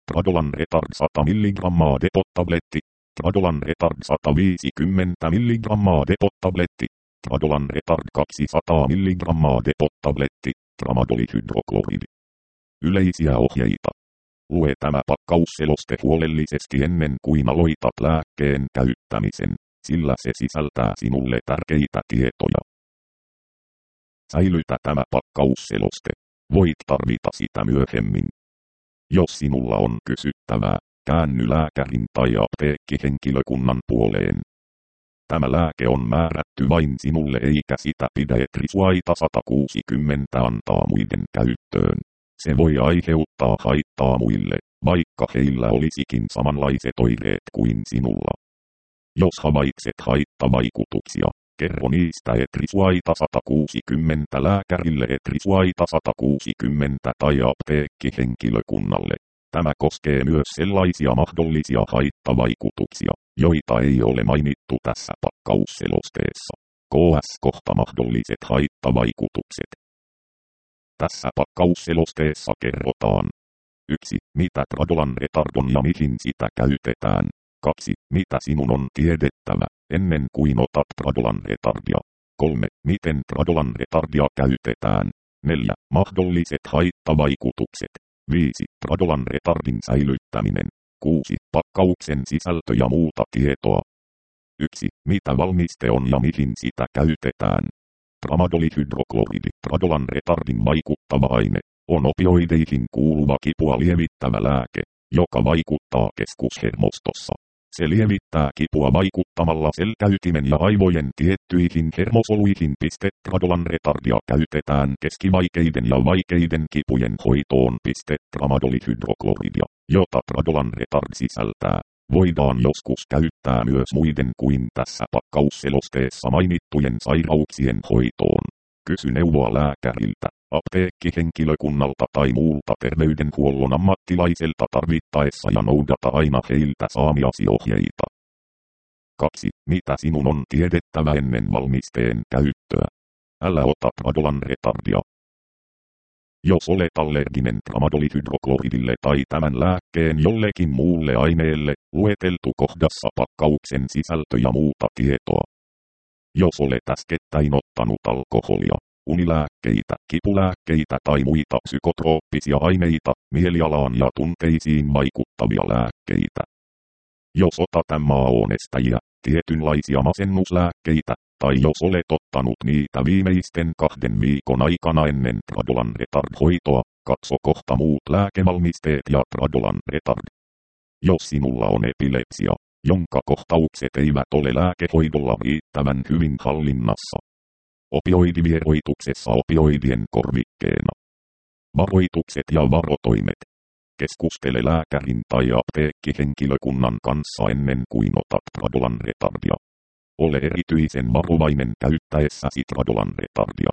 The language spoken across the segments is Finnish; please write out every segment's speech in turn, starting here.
Tradolan retard 100 mg depot-tabletti. Tradolan retard 150 mg depot-tabletti. Tradolan retard 200 mg depot-tabletti. Tramadolihydrokloridi. Yleisiä ohjeita. Lue tämä pakkausseloste huolellisesti ennen kuin aloitat lääkkeen käyttämisen, sillä se sisältää sinulle tärkeitä tietoja. Säilytä tämä pakkausseloste. Voit tarvita sitä myöhemmin. Jos sinulla on kysyttävää, käänny lääkärin tai apteekkihenkilökunnan puoleen. Tämä lääke on määrätty vain sinulle eikä sitä pidä Etrisuaita 160 antaa muiden käyttöön. Se voi aiheuttaa haittaa muille, vaikka heillä olisikin samanlaiset oireet kuin sinulla. Jos havaitset haittavaikutuksia, kerro niistä Etrisuaita 160 lääkärille Etrisuaita 160 tai apteekkihenkilökunnalle. Tämä koskee myös sellaisia mahdollisia haittavaikutuksia, joita ei ole mainittu tässä pakkausselosteessa. KS-kohta mahdolliset haittavaikutukset. Tässä pakkausselosteessa kerrotaan 1. Mitä Tradolan retard on ja mihin sitä käytetään. 2. Mitä sinun on tiedettävä, ennen kuin otat Tradolan retardia. 3. Miten Tradolan retardia käytetään. 4. Mahdolliset haittavaikutukset. 5. Tradolan retardin säilyttäminen. 6. Pakkauksen sisältö ja muuta tietoa. 1. Mitä valmiste on ja mihin sitä käytetään. Tramadolihydrokloridi, Tradolan retardin vaikuttava aine, on opioideihin kuuluva kipua lievittävä lääke, joka vaikuttaa keskushermostossa. Se lievittää kipua vaikuttamalla selkäytimen ja aivojen tiettyihin hermosoluihin. Tradolan retardia käytetään keskivaikeiden ja vaikeiden kipujen hoitoon. Tramadolihydrokloridia, jota Tradolan retard sisältää, voidaan joskus käyttää myös muiden kuin tässä pakkausselosteessa mainittujen sairauksien hoitoon. Kysy neuvoa lääkäriltä, apteekkihenkilökunnalta tai muulta terveydenhuollon ammattilaiselta tarvittaessa ja noudata aina heiltä saamiasi ohjeita. 2. Mitä sinun on tiedettävä ennen valmisteen käyttöä? Älä ota Tradolan retardia. Jos olet allerginen tramadolihydrokloridille tai tämän lääkkeen jollekin muulle aineelle, lueteltu kohdassa pakkauksen sisältö ja muuta tietoa. Jos olet äskettäin ottanut alkoholia, unilääkkeitä, kipulääkkeitä tai muita psykotrooppisia aineita, mielialaan ja tunteisiin vaikuttavia lääkkeitä. Jos otat MAO-nestäjiä, tietynlaisia masennuslääkkeitä, tai jos olet ottanut niitä viimeisten 2 viikon aikana ennen Tradolan retard-hoitoa, katso kohta muut lääkevalmisteet ja Tradolan retard. Jos sinulla on epilepsia, jonka kohtaukset eivät ole lääkehoidolla riittävän hyvin hallinnassa. Opioidivieroituksessa opioidien korvikkeena. Varoitukset ja varotoimet. Keskustele lääkärin tai apteekkihenkilökunnan kanssa ennen kuin otat Tradolan retardia. Ole erityisen varovainen käyttäessäsi Tradolan retardia.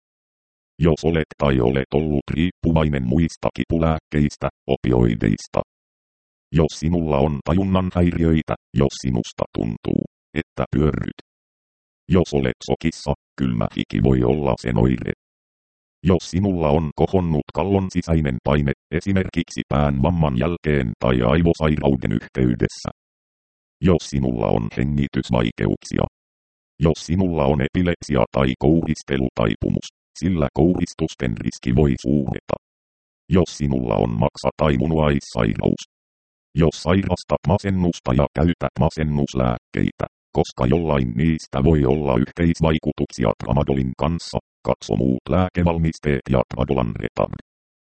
Jos olet tai olet ollut riippuvainen muista kipulääkkeistä, opioideista. Jos sinulla on tajunnan häiriöitä, jos sinusta tuntuu, että pyörryt. Jos olet sokissa, kylmä hiki voi olla sen oire. Jos sinulla on kohonnut kallon sisäinen paine, esimerkiksi pään vamman jälkeen tai aivosairauden yhteydessä. Jos sinulla on hengitysvaikeuksia. Jos sinulla on epilepsia tai kouristelutaipumus, sillä kouristusten riski voi suureta. Jos sinulla on maksa- tai munuaissairaus. Jos sairastat masennusta ja käytät masennuslääkkeitä, koska jollain niistä voi olla yhteisvaikutuksia tramadolin kanssa, katso muut lääkevalmisteet ja Tradolan retard.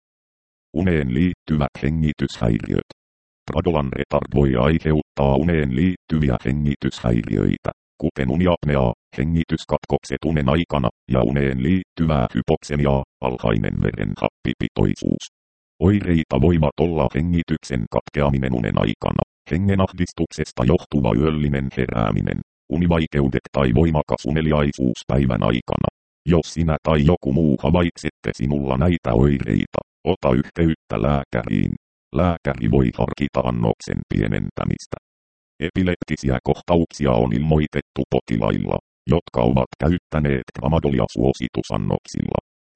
Uneen liittyvät hengityshäiriöt. Tradolan retard voi aiheuttaa uneen liittyviä hengityshäiriöitä, kuten uniapneaa, hengityskatkokset unen aikana ja uneen liittyvää hypoksemiaa, alhainen verenhappipitoisuus. Oireita voivat olla hengityksen katkeaminen unen aikana, hengenahdistuksesta johtuva yöllinen herääminen, univaikeudet tai voimakas uneliaisuus päivän aikana. Jos sinä tai joku muu havaitsette sinulla näitä oireita, ota yhteyttä lääkäriin. Lääkäri voi harkita annoksen pienentämistä. Epileptisiä kohtauksia on ilmoitettu potilailla, jotka ovat käyttäneet tramadolia suositusannoksilla.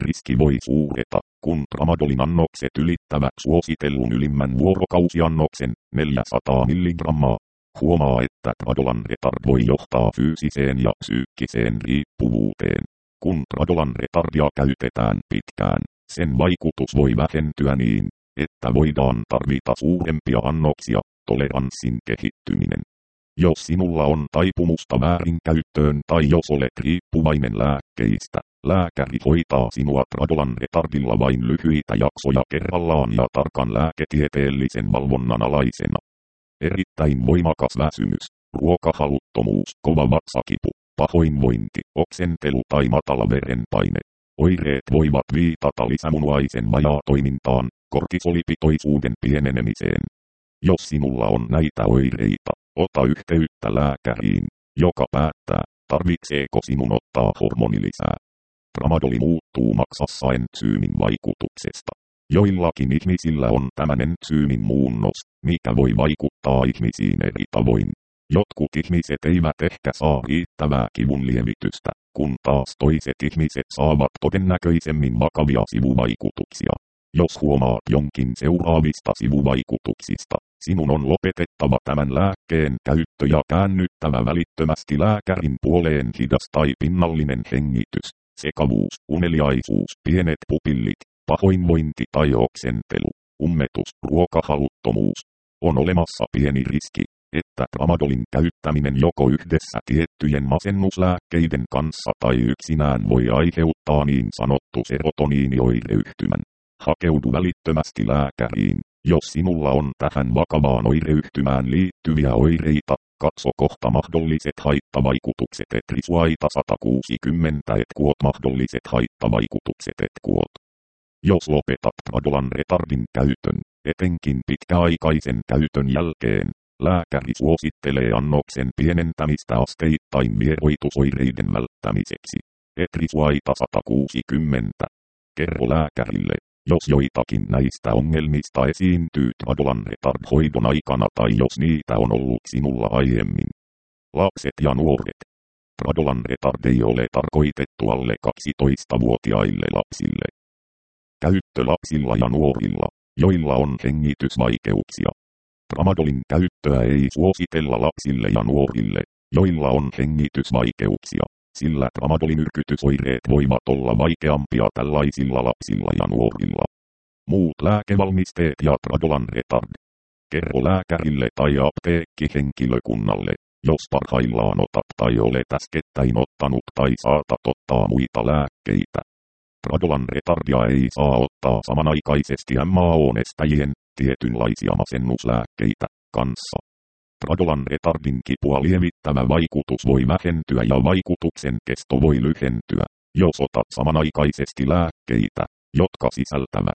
riski voi suureta, kun tramadolin annokset ylittävät suositellun ylimmän vuorokausiannoksen 400 mg. Huomaa, että tradolan retard voi johtaa fyysiseen ja psyykkiseen riippuvuuteen. Kun tradolan retardia käytetään pitkään, sen vaikutus voi vähentyä niin, että voidaan tarvita suurempia annoksia, toleranssin kehittyminen. Jos sinulla on taipumusta väärinkäyttöön tai jos olet riippuvainen lääkkeistä, lääkäri hoitaa sinua tradolan retardilla vain lyhyitä jaksoja kerrallaan ja tarkan lääketieteellisen valvonnan alaisena. Erittäin voimakas väsymys, ruokahaluttomuus, kova vatsakipu, pahoinvointi, oksentelu tai matala verenpaine. Oireet voivat viitata lisämunuaisen vajaatoimintaan, kortisolipitoisuuden pienenemiseen. Jos sinulla on näitä oireita, ota yhteyttä lääkäriin, joka päättää, tarvitseeko sinun ottaa hormonilisää. Tramadoli muuttuu maksassa entsyymin vaikutuksesta. Joillakin ihmisillä on tämän entsyymin muunnos, mikä voi vaikuttaa ihmisiin eri tavoin. Jotkut ihmiset eivät ehkä saa riittävää kivunlievitystä, kun taas toiset ihmiset saavat todennäköisemmin vakavia sivuvaikutuksia. Jos huomaat jonkin seuraavista sivuvaikutuksista, sinun on lopetettava tämän lääkkeen käyttö ja käännyttävä välittömästi lääkärin puoleen. Hidas tai pinnallinen hengitys, sekavuus, uneliaisuus, pienet pupillit, pahoinvointi tai oksentelu, ummetus, ruokahaluttomuus. On olemassa pieni riski, että tramadolin käyttäminen joko yhdessä tiettyjen masennuslääkkeiden kanssa tai yksinään voi aiheuttaa niin sanottu serotoniinioireyhtymän. Hakeudu välittömästi lääkäriin, jos sinulla on tähän vakavaan oireyhtymään liittyviä oireita. Katso kohta mahdolliset haittavaikutukset etrisuaita 160 etkuot mahdolliset haittavaikutukset etkuot. Jos lopetat tradolan retardin käytön, etenkin pitkäaikaisen käytön jälkeen, lääkäri suosittelee annoksen pienentämistä asteittain vieroitusoireiden välttämiseksi. Etrisuaita 160. Kerro lääkärille, jos joitakin näistä ongelmista esiintyy tradolan retard-hoidon aikana tai jos niitä on ollut sinulla aiemmin. Lapset ja nuoret. Tradolan retard ei ole tarkoitettu alle 12-vuotiaille lapsille. Käyttö lapsilla ja nuorilla, joilla on hengitysvaikeuksia. Tramadolin käyttöä ei suositella lapsille ja nuorille, joilla on hengitysvaikeuksia, sillä tramadolin yrkytysoireet voivat olla vaikeampia tällaisilla lapsilla ja nuorilla. Muut lääkevalmisteet ja tradolan retard. Kerro lääkärille tai apteekkihenkilökunnalle, jos parhaillaan otat tai olet äskettäin ottanut tai saatat ottaa muita lääkkeitä. Tradolan retardia ei saa ottaa samanaikaisesti MAO-nestäjien, tietynlaisia masennuslääkkeitä, kanssa. Tradolan retardin kipua lievittävä vaikutus voi vähentyä ja vaikutuksen kesto voi lyhentyä, jos otat samanaikaisesti lääkkeitä, jotka sisältävät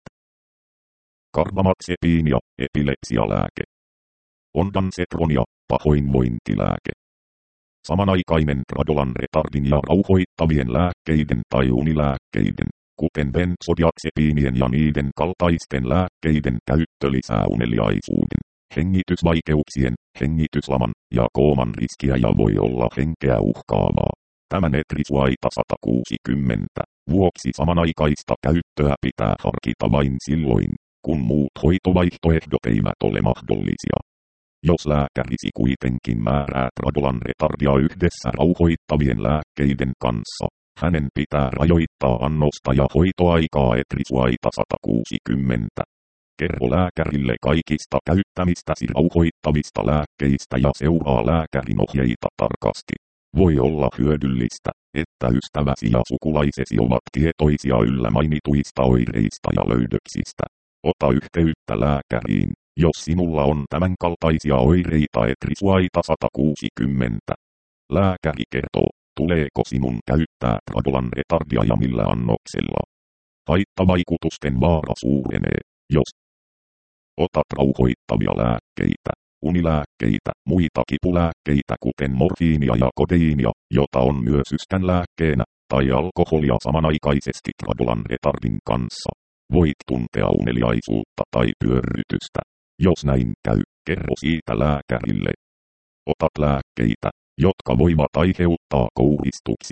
karbamazepin epilepsialääke, ondansetron pahoinvointilääke. Samanaikainen tradolan retardin ja rauhoittavien lääkkeiden tai unilääkkeiden, kuten benzodiazepinien ja niiden kaltaisten lääkkeiden käyttö lisää uneliaisuuden, hengitysvaikeuksien, hengityslaman ja kooman riskiä ja voi olla henkeä uhkaavaa. Tämän etrisuaita 160 vuoksi samanaikaista käyttöä pitää harkita vain silloin, kun muut hoitovaihtoehdot eivät ole mahdollisia. Jos lääkärisi kuitenkin määrää tradolan retardia yhdessä rauhoittavien lääkkeiden kanssa, hänen pitää rajoittaa annosta ja hoitoaikaa etrisuaita 160. Kerro lääkärille kaikista käyttämistäsi rauhoittavista lääkkeistä ja seuraa lääkärin ohjeita tarkasti. Voi olla hyödyllistä, että ystäväsi ja sukulaisesi ovat tietoisia yllä mainituista oireista ja löydöksistä. Ota yhteyttä lääkäriin, jos sinulla on tämänkaltaisia oireita etrisuaita 160. Lääkäri kertoo, tuleeko sinun käyttää tradolan retardia ja millä annoksella. Haittavaikutusten vaara suurenee, jos otat rauhoittavia lääkkeitä, unilääkkeitä, muita kipulääkkeitä kuten morfiinia ja kodeiinia, jota on myös yskänlääkkeenä, tai alkoholia samanaikaisesti tradolan retardin kanssa. Voit tuntea uneliaisuutta tai pyörrytystä. Jos näin käy, kerro siitä lääkärille. Otat lääkkeitä, jotka voivat aiheuttaa kouristuksia,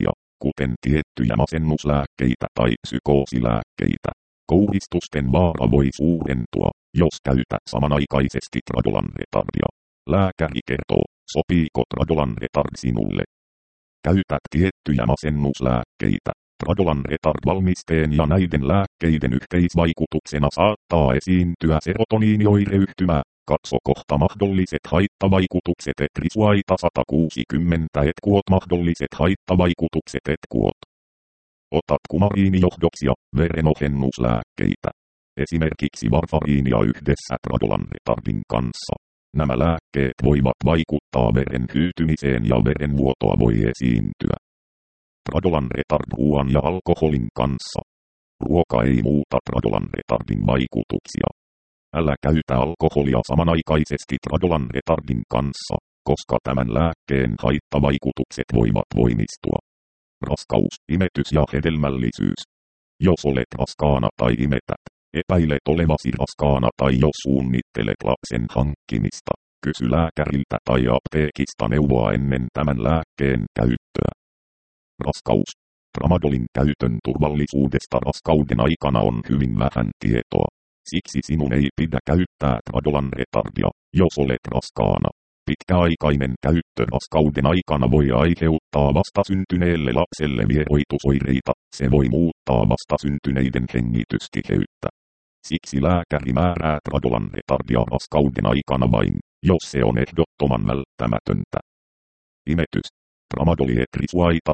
kuten tiettyjä masennuslääkkeitä tai psykoosilääkkeitä. Kouhistusten vaara voi suurentua, jos käytät samanaikaisesti Tradolan retardia. Lääkäri kertoo, sopiiko Tradolan retard sinulle. Käytät tiettyjä masennuslääkkeitä. Tradolan retard-valmisteen ja näiden lääkkeiden yhteisvaikutuksena saattaa esiintyä serotoniinioireyhtymää. Katso kohta mahdolliset haittavaikutukset Etrisuaita 160 etkuot mahdolliset haittavaikutukset etkuot. Otat kumariinijohdoksia, verenohennuslääkkeitä. Esimerkiksi varfariinia yhdessä Tradolan retardin kanssa. Nämä lääkkeet voivat vaikuttaa veren hyytymiseen ja verenvuotoa voi esiintyä. Tradolan retard ruoan ja alkoholin kanssa. Ruoka ei muuta Tradolan retardin vaikutuksia. Älä käytä alkoholia samanaikaisesti Tradolan retardin kanssa, koska tämän lääkkeen haittavaikutukset voivat voimistua. Raskaus, imetys ja hedelmällisyys. Jos olet raskaana tai imetät, epäilet olevasi raskaana tai jos suunnittelet lapsen hankkimista, kysy lääkäriltä tai apteekista neuvoa ennen tämän lääkkeen käyttöä. Raskaus. Tramadolin käytön turvallisuudesta raskauden aikana on hyvin vähän tietoa. Siksi sinun ei pidä käyttää Tradolan retardia, jos olet raskaana. Pitkäaikainen käyttö raskauden aikana voi aiheuttaa vastasyntyneelle lapselle vieroitusoireita, se voi muuttaa vastasyntyneiden hengitystiheyttä. Siksi lääkäri määrää Tradolan retardia raskauden aikana vain, jos se on ehdottoman välttämätöntä. Imetys. Tramadoli Etrisuaita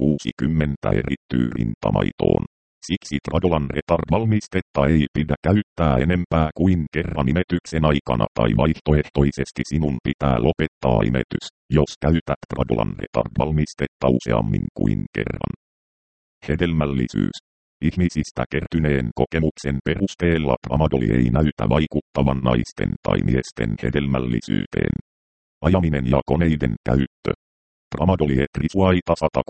160 erittyy rintamaitoon. Siksi Tradolan retard-valmistetta ei pidä käyttää enempää kuin kerran imetyksen aikana tai vaihtoehtoisesti sinun pitää lopettaa imetys, jos käytät Tradolan retard-valmistetta useammin kuin kerran. Hedelmällisyys. Ihmisistä kertyneen kokemuksen perusteella tramadoli ei näytä vaikuttavan naisten tai miesten hedelmällisyyteen. Ajaminen ja koneiden käyttö. Tramadoli Etrisuaita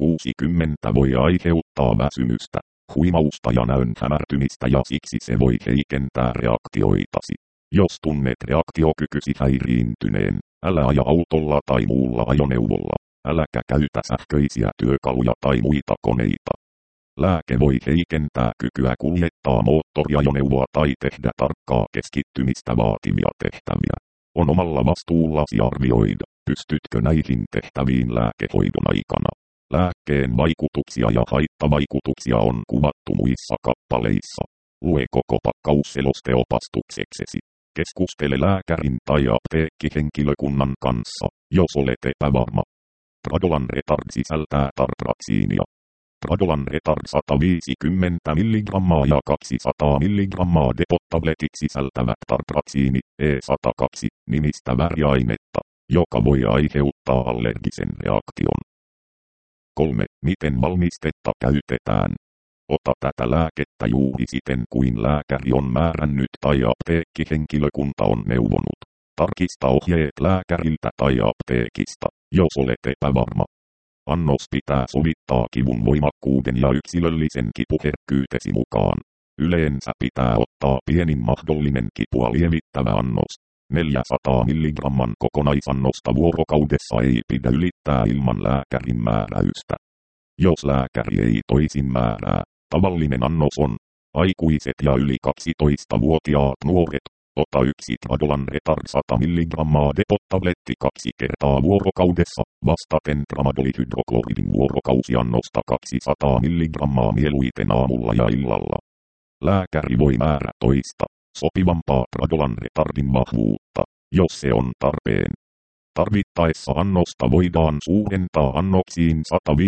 160 voi aiheuttaa väsymystä, huimausta ja näön hämärtymistä ja siksi se voi heikentää reaktioitasi. Jos tunnet reaktiokykysi häiriintyneen, älä aja autolla tai muulla ajoneuvolla, äläkä käytä sähköisiä työkaluja tai muita koneita. Lääke voi heikentää kykyä kuljettaa moottoriajoneuvoa tai tehdä tarkkaa keskittymistä vaativia tehtäviä. On omalla vastuullasi arvioida, pystytkö näihin tehtäviin lääkehoidon aikana. Lääkkeen vaikutuksia ja haittavaikutuksia on kuvattu muissa kappaleissa. Lue koko pakkausseloste opastukseksesi. Keskustele lääkärin tai apteekkihenkilökunnan kanssa, jos olet epävarma. Tradolan retard sisältää tartraksiinia. Tradolan retard 150 mg ja 200 mg depot-tabletit sisältävät tartraksiini E102 nimistä väriainetta, joka voi aiheuttaa allergisen reaktion. 3. Miten valmistetta käytetään? Ota tätä lääkettä juuri siten kuin lääkäri on määrännyt tai apteekkihenkilökunta on neuvonut. Tarkista ohjeet lääkäriltä tai apteekista, jos olet epävarma. Annos pitää sovittaa kivun voimakkuuden ja yksilöllisen kipuherkkyytesi mukaan. Yleensä pitää ottaa pienin mahdollinen kipua lievittävä annos. 400 mg kokonaisannosta vuorokaudessa ei pidä ylittää ilman lääkärin määräystä. Jos lääkäri ei toisin määrää, tavallinen annos on aikuiset ja yli 12-vuotiaat nuoret. Ota 1 Tradolan retard 100 mg depot-tabletti 2 kertaa vuorokaudessa, vastaten tramadolihydrokloridin vuorokausiannosta 200 mg mieluiten aamulla ja illalla. Lääkäri voi määrätoista sopivampaa Tradolan retardin vahvuutta, jos se on tarpeen. Tarvittaessa annosta voidaan suurentaa annoksiin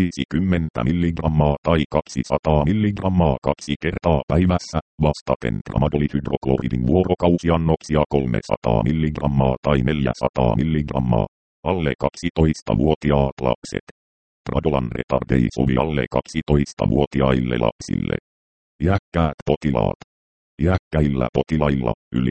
150 mg tai 200 mg 2 kertaa päivässä, vastaten tramadolihydrokloridin vuorokausiannoksia 300 mg tai 400 mg. Alle 12-vuotiaat lapset. Tradolan retard ei sovi alle 12-vuotiaille lapsille. Iäkkäät potilaat. Iäkkäillä potilailla, yli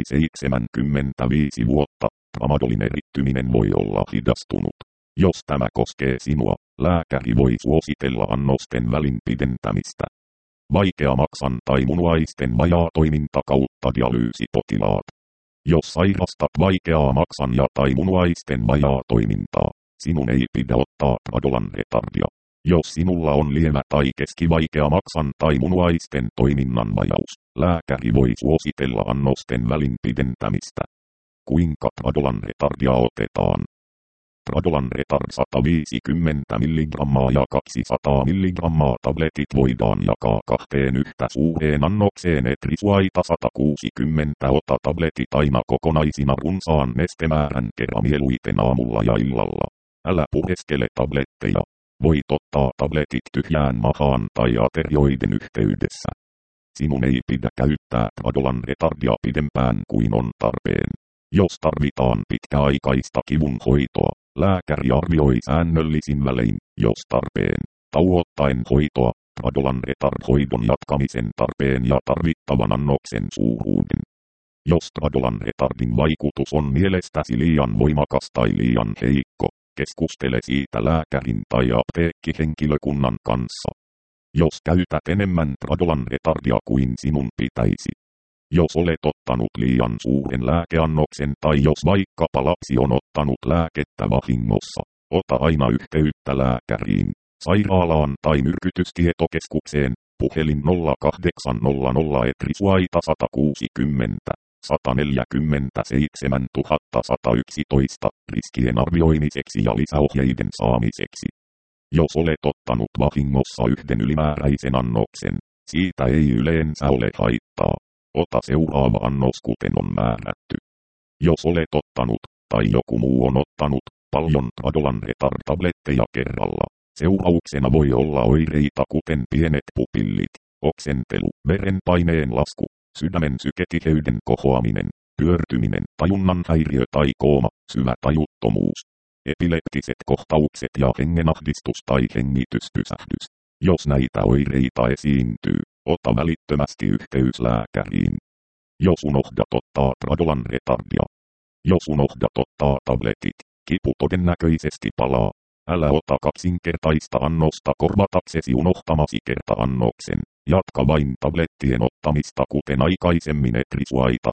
75 vuotta, tramadolin erittyminen voi olla hidastunut. Jos tämä koskee sinua, lääkäri voi suositella annosten välin pidentämistä. Vaikeamaksan tai munuaisten vajaatoiminta kautta dialyysipotilaat. Jos sairastat vaikeaa maksan ja tai munuaisten vajaatoimintaa, sinun ei pidä ottaa Tradolan retardia. Jos sinulla on lievä tai keskivaikea maksan tai munuaisten toiminnan vajaus, lääkäri voi suositella annosten välin pidentämistä. Kuinka Tradolan retardia otetaan? Tradolan retard 150 mg ja 200 mg tabletit voidaan jakaa kahteen yhtä suureen annokseen etrisuaita 160. Ota tabletit aina kokonaisina runsaan nestemäärän kerran mieluiten aamulla ja illalla. Älä pureskele tabletteja. Voit ottaa tabletit tyhjään mahaan tai aterioiden yhteydessä. Sinun ei pidä käyttää Tradolan retardia pidempään kuin on tarpeen. Jos tarvitaan pitkäaikaista kivun hoitoa, lääkäri arvioi säännöllisin välein, jos tarpeen, tauottaen hoitoa, Tradolan retard-hoidon jatkamisen tarpeen ja tarvittavan annoksen suuruuden. Jos Tradolan retardin vaikutus on mielestäsi liian voimakas tai liian heikko, keskustele siitä lääkärin tai apteekkihenkilökunnan kanssa. Jos käytät enemmän Tradolan retardia kuin sinun pitäisi. Jos olet ottanut liian suuren lääkeannoksen tai jos vaikkapa lapsi on ottanut lääkettä vahingossa, ota aina yhteyttä lääkäriin, sairaalaan tai myrkytystietokeskukseen, puhelin 0800 etrisuaita 160 147 111 riskien arvioimiseksi ja lisäohjeiden saamiseksi. Jos olet ottanut vahingossa yhden ylimääräisen annoksen, siitä ei yleensä ole haittaa. Ota seuraava annos kuten on määrätty. Jos olet ottanut, tai joku muu on ottanut, paljon Tradolan retard-tabletteja kerralla, seurauksena voi olla oireita kuten pienet pupillit, oksentelu, verenpaineen lasku, sydämen syketiheyden kohoaminen, pyörtyminen, tajunnan häiriö tai kooma, syvä tajuttomuus, epileptiset kohtaukset ja hengenahdistus tai hengityspysähdys. Jos näitä oireita esiintyy, ota välittömästi yhteys lääkäriin. Jos unohdat ottaa Tradolan retardia. Jos unohdat ottaa tabletit, kipu todennäköisesti palaa. Älä ota kaksinkertaista annosta korvataksesi unohtamasi kerta-annoksen. Jatka vain tablettien ottamista kuten aikaisemmin etrisuaita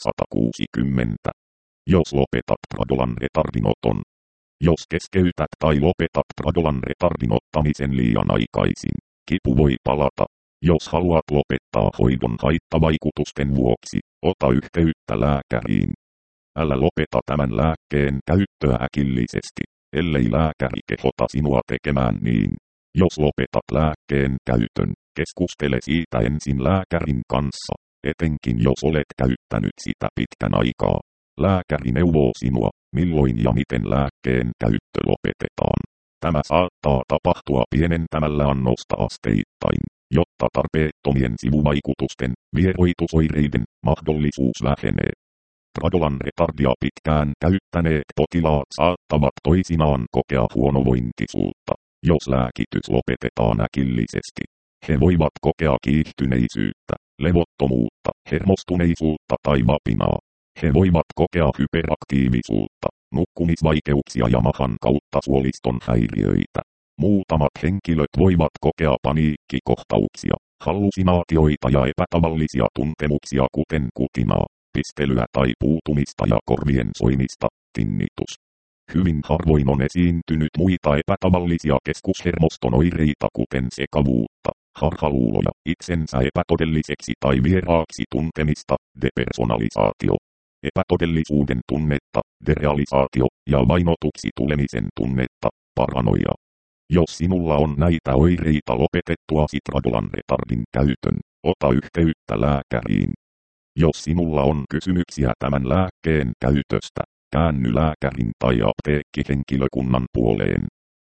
160. Jos lopetat Tradolan retardin oton. Jos keskeytät tai lopetat Tradolan retardin ottamisen liian aikaisin, kipu voi palata. Jos haluat lopettaa hoidon haittavaikutusten vuoksi, ota yhteyttä lääkäriin. Älä lopeta tämän lääkkeen käyttöä äkillisesti, ellei lääkäri kehota sinua tekemään niin. Jos lopetat lääkkeen käytön, keskustele siitä ensin lääkärin kanssa, etenkin jos olet käyttänyt sitä pitkän aikaa. Lääkäri neuvoo sinua, milloin ja miten lääkkeen käyttö lopetetaan. Tämä saattaa tapahtua pienentämällä annosta asteittain, jotta tarpeettomien sivuvaikutusten, vieroitusoireiden, mahdollisuus vähenee. Tradolan retardia pitkään käyttäneet potilaat saattavat toisinaan kokea huonovointisuutta, jos lääkitys lopetetaan äkillisesti. He voivat kokea kiihtyneisyyttä, levottomuutta, hermostuneisuutta tai vapinaa. He voivat kokea hyperaktiivisuutta, nukkumisvaikeuksia ja mahan kautta suoliston häiriöitä. Muutamat henkilöt voivat kokea paniikkikohtauksia, hallusinaatioita ja epätavallisia tuntemuksia kuten kutinaa, pistelyä tai puutumista ja korvien soimista, tinnitus. Hyvin harvoin on esiintynyt muita epätavallisia keskushermoston oireita kuten sekavuutta, harhaluuloja, itsensä epätodelliseksi tai vieraaksi tuntemista, depersonalisaatio, epätodellisuuden tunnetta, derealisaatio ja vainotuksi tulemisen tunnetta, paranoia. Jos sinulla on näitä oireita lopetettuasi Tradolan retardin käytön, ota yhteyttä lääkäriin. Jos sinulla on kysymyksiä tämän lääkkeen käytöstä, käänny lääkärin tai apteekkihenkilökunnan puoleen.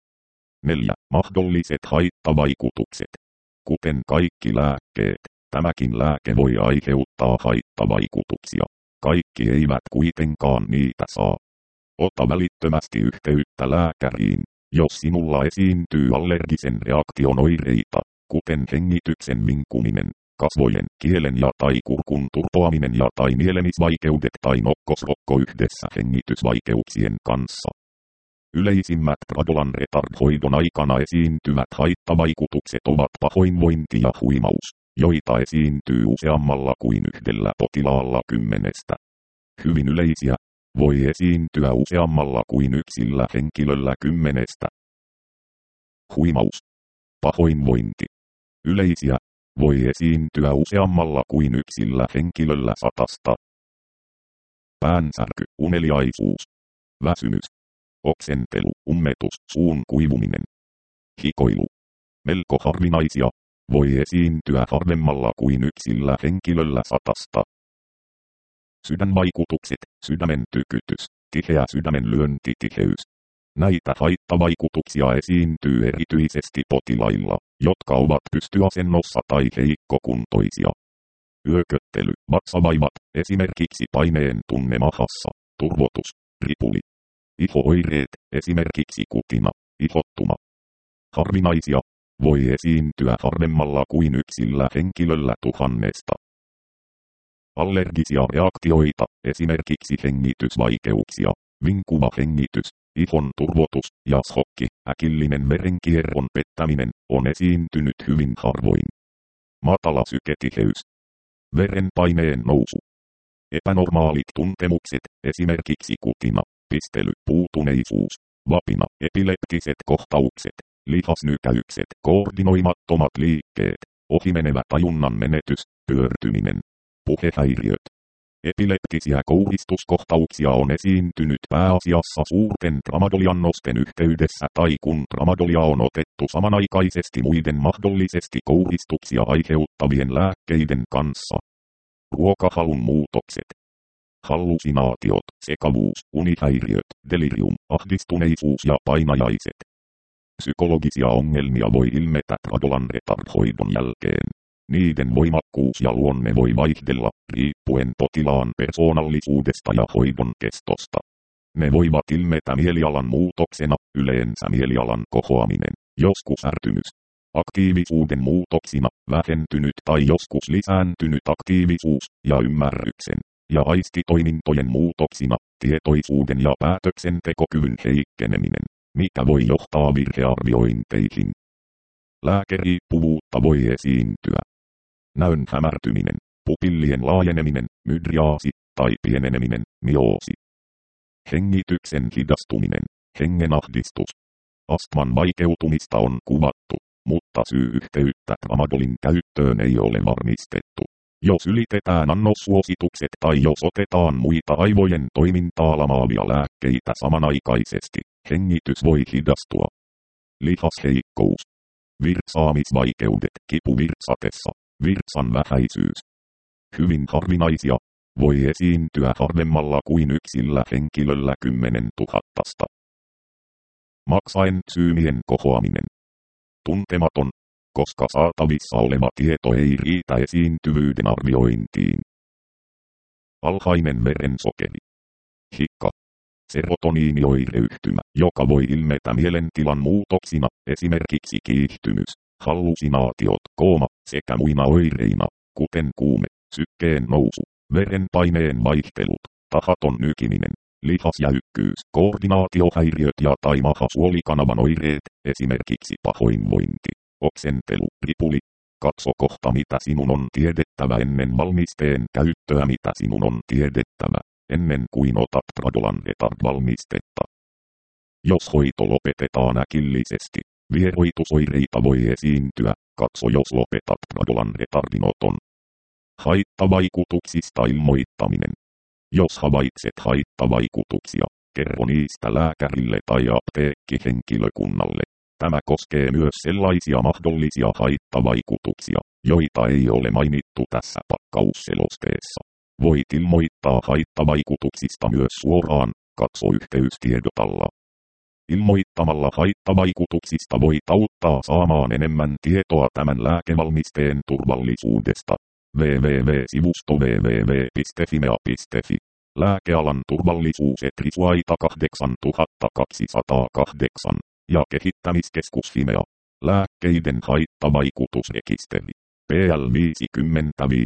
4. Mahdolliset haittavaikutukset. Kuten kaikki lääkkeet, tämäkin lääke voi aiheuttaa haittavaikutuksia. Kaikki eivät kuitenkaan niitä saa. Ota välittömästi yhteyttä lääkäriin, jos sinulla esiintyy allergisen reaktion oireita, kuten hengityksen vinkuminen, kasvojen, kielen ja tai kurkun turpoaminen ja tai nielemisvaikeudet tai nokkosrokko yhdessä hengitysvaikeuksien kanssa. Yleisimmät Tradolan retard-hoidon aikana esiintyvät haittavaikutukset ovat pahoinvointi ja huimaus, joita esiintyy useammalla kuin yhdellä potilaalla 10. Hyvin yleisiä, voi esiintyä useammalla kuin yksillä henkilöllä 10. Huimaus. Pahoinvointi. Yleisiä. Voi esiintyä useammalla kuin yksillä henkilöllä 100. Päänsärky, uneliaisuus. Väsymys. Oksentelu, ummetus, suun kuivuminen. Hikoilu. Melko harvinaisia. Voi esiintyä harvemmalla kuin yksillä henkilöllä 100. Sydänvaikutukset, sydämen tykytys, tiheä sydämen lyöntitiheys. Näitä haittavaikutuksia esiintyy erityisesti potilailla, jotka ovat pystyasennossa tai heikkokuntoisia. Yököttely, vatsavaivat, esimerkiksi paineen tunne mahassa, turvotus, ripuli. Iho-oireet, esimerkiksi kutina, ihottuma. Harvinaisia. Voi esiintyä harvemmalla kuin yksillä henkilöllä 1000. Allergisia reaktioita, esimerkiksi hengitysvaikeuksia, vinkuva hengitys, ihon turvotus ja shokki, äkillinen verenkierron pettäminen, on esiintynyt hyvin harvoin. Matala syketiheys. Verenpaineen nousu. Epänormaalit tuntemukset, esimerkiksi kutina, pistely, puutuneisuus, vapina, epileptiset kohtaukset, lihasnykäykset, koordinoimattomat liikkeet, ohimenevä tajunnan menetys, pyörtyminen. Puhehäiriöt. Epileptisiä kouristuskohtauksia on esiintynyt pääasiassa suurten tramadoliannosten yhteydessä tai kun tramadolia on otettu samanaikaisesti muiden mahdollisesti kouristuksia aiheuttavien lääkkeiden kanssa. Ruokahalun muutokset. Hallusinaatiot, sekavuus, unihäiriöt, delirium, ahdistuneisuus ja painajaiset. Psykologisia ongelmia voi ilmetä tradolan retardhoidon jälkeen. Niiden voimakkuus ja luonne voi vaihdella, riippuen potilaan persoonallisuudesta ja hoidon kestosta. Ne voivat ilmetä mielialan muutoksena, yleensä mielialan kohoaminen, joskus ärtymys. Aktiivisuuden muutoksina, vähentynyt tai joskus lisääntynyt aktiivisuus ja ymmärryksen ja aistitoimintojen muutoksina, tietoisuuden ja päätöksentekokyvyn heikkeneminen, mikä voi johtaa virhearviointeihin. Lääkeriippuvuutta voi esiintyä. Näön hämärtyminen, pupillien laajeneminen, mydriaasi tai pieneneminen, myoosi. Hengityksen hidastuminen, hengenahdistus. Astman vaikeutumista on kuvattu, mutta syy-yhteyttä tramadolin käyttöön ei ole varmistettu. Jos ylitetään annossuositukset tai jos otetaan muita aivojen toimintaa lamaavia lääkkeitä samanaikaisesti, hengitys voi hidastua. Lihasheikkous. Virtsaamisvaikeudet, kipu virtsatessa, virtsan vähäisyys. Hyvin harvinaisia. Voi esiintyä harvemmalla kuin yksillä henkilöllä 10 000. Maksaentsyymien kohoaminen. Tuntematon, koska saatavissa oleva tieto ei riitä esiintyvyyden arviointiin. Alhainen verensokeri. Hikka. Serotoniinioireyhtymä, joka voi ilmetä mielentilan muutoksina, esimerkiksi kiihtymys, hallusinaatiot, kooma, sekä muina oireina, kuten kuume, sykkeen nousu, verenpaineen vaihtelut, tahaton nykiminen, lihasjäykkyys, koordinaatiohäiriöt ja tai mahasuolikanavan oireet, esimerkiksi pahoinvointi, oksentelu, ripuli. Katso kohta mitä sinun on tiedettävä ennen valmisteen käyttöä mitä sinun on tiedettävä, ennen kuin otat tradolan retard-valmistetta. Jos hoito lopetetaan äkillisesti, vieroitusoireita voi esiintyä, katso jos lopetat tradolan retardinoton. Haittavaikutuksista ilmoittaminen. Jos havaitset haittavaikutuksia, kerro niistä lääkärille tai apteekkihenkilökunnalle. Tämä koskee myös sellaisia mahdollisia haittavaikutuksia, joita ei ole mainittu tässä pakkausselosteessa. Voit ilmoittaa haittavaikutuksista myös suoraan, katso yhteystiedot alla. Ilmoittamalla haittavaikutuksista voit auttaa saamaan enemmän tietoa tämän lääkevalmisteen turvallisuudesta. www.sivusto www.fimea.fi. Lääkealan turvallisuus Etrisuaita 8208 ja kehittämiskeskus Fimea. Lääkkeiden haittavaikutusrekisteri. PL 55.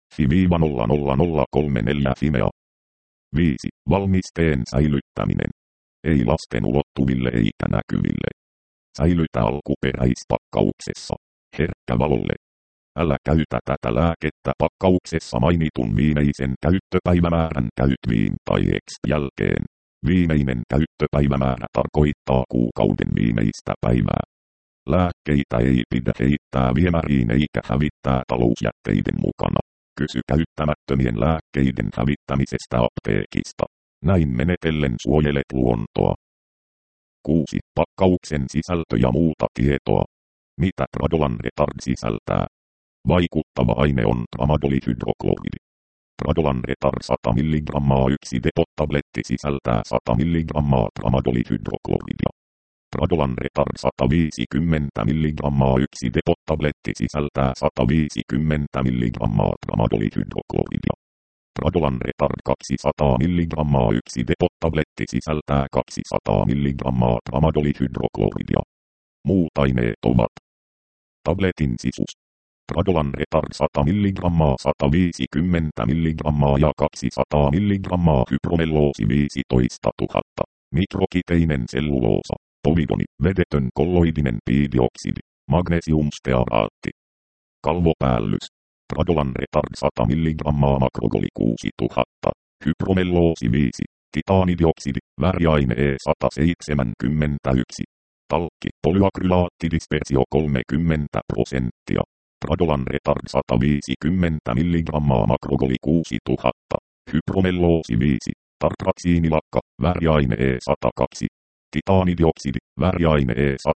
FI-0003 Fimea. 5. Valmisteen säilyttäminen. Ei lasten ulottuville eikä näkyville. Säilytä alkuperäispakkauksessa. Herkkä valolle. Älä käytä tätä lääkettä pakkauksessa mainitun viimeisen käyttöpäivämäärän käytviin tai jälkeen. Viimeinen käyttöpäivämäärä tarkoittaa kuukauden viimeistä päivää. Lääkkeitä ei pidä heittää viemäriin eikä hävittää talousjätteiden mukana. Kysy käyttämättömien lääkkeiden hävittämisestä apteekista. Näin menetellen suojelet luontoa. 6. Pakkauksen sisältö ja muuta tietoa. Mitä Tradolan retard sisältää? Vaikuttava aine on tramadolihydrokloridi. Tradolan retard 100 mg. Yksi depot-tabletti sisältää 100 mg. tramadolihydrokloridia. Tradolan retard 150 mg. Yksi depot-tabletti sisältää 150 mg. tramadolihydrokloridia. Tradolan retard 200 mg. Yksi depot-tabletti sisältää 200 mg. tramadolihydrokloridia. Muut aineet ovat: tabletin sisus. Tradolan retard 100 mg. 150 mg. ja 200 mg. hypromelloosi 15 000. Mikrokiteinen selluloosa. Povidoni, vedetön kolloidinen piidioksidi, magnesiumstearaatti. Kalvopäällys. Tradolan retard 100 mg. makrogoli 6000. Hypromelloosi 5. Titaanidioksidi, väriaine E171. Talkki, polyakrylaattidispersio 30%. Tradolan retard 150 mg. makrogoli 6000. Hypromelloosi 5. Tartraksiinilakka, väriaine E102. Titaanidioksidi, väriaine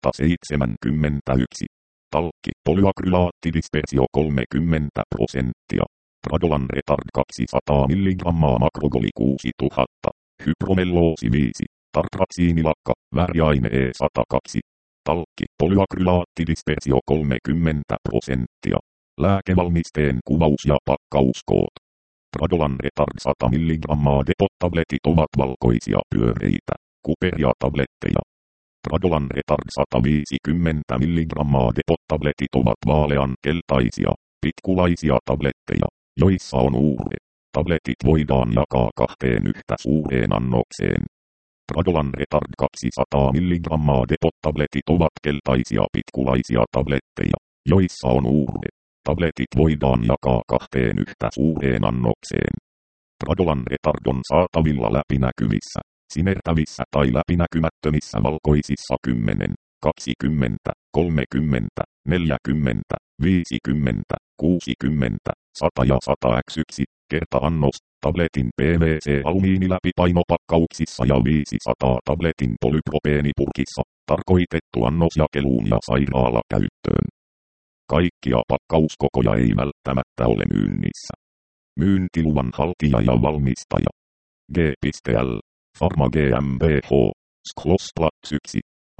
E171. Talkki, polyakrylaattidispersio 30%. Tradolan retard 200 mg. makrogoli 6000. Hypromelloosi 5. Tartraksiinilakka, väriaine E102. Talkki, polyakrylaattidispersio 30%. Lääkevalmisteen kuvaus ja pakkauskoot. Tradolan retard 100 mg. depot-tabletit ovat valkoisia pyöreitä, kuperia tabletteja. Tradolan retard 150 mg. depot-tabletit ovat vaalean keltaisia, pitkulaisia tabletteja, joissa on uure. Tabletit voidaan jakaa kahteen yhtä suureen annokseen. Tradolan retard 200 mg. depot-tabletit ovat keltaisia pitkulaisia tabletteja, joissa on uure. Tabletit voidaan jakaa kahteen yhtä suureen annokseen. Tradolan retard on saatavilla läpinäkyvissä, sinertävissä tai läpinäkymättömissä valkoisissa 10, 20, 30, 40, 50, 60, 100 ja 100x1 kerta-annos. Tabletin PVC-alumiiniläpipainopakkauksissa ja 500 tabletin polypropeenipurkissa, tarkoitettu annos jakeluun ja sairaalakäyttöön. Kaikkia pakkauskokoja ei välttämättä ole myynnissä. Myyntiluvan haltija ja valmistaja. G.L. Pharma GmbH. Sklosplat 1.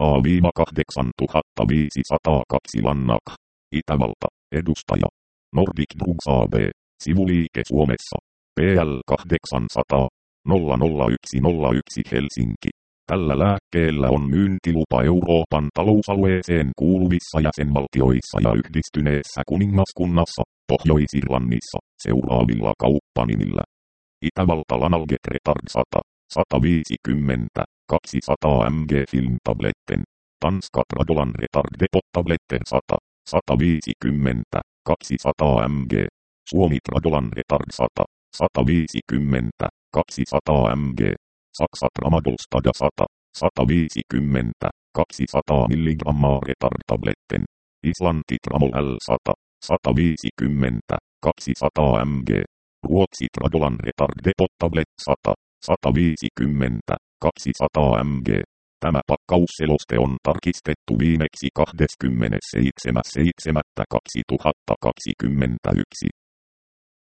A-8502 Lannak. Itävalta. Edustaja. Nordic Drugs AB. Sivuliike Suomessa. PL 800 00101 Helsinki. Tällä lääkkeellä on myyntilupa Euroopan talousalueeseen kuuluvissa jäsenvaltioissa ja Yhdistyneessä kuningaskunnassa, Pohjois-Irlannissa, seuraavilla kauppanimillä. Itävalta Lanalget retard 100, 150, 200 mg filmtabletten. Tanska Tradolan retard depot-tabletten 100, 150, 200 mg. Suomi Tradolan retard 100, 150, 200 mg. Saksa Tramadol Stada 100, 150, 200 mg retard-tabletten. Islanti Tramol L100, 150, 200 mg. Ruotsi Tradolan retard depot-tablet 100, 150, 200 mg. Tämä pakkausseloste on tarkistettu viimeksi 27.7.2021.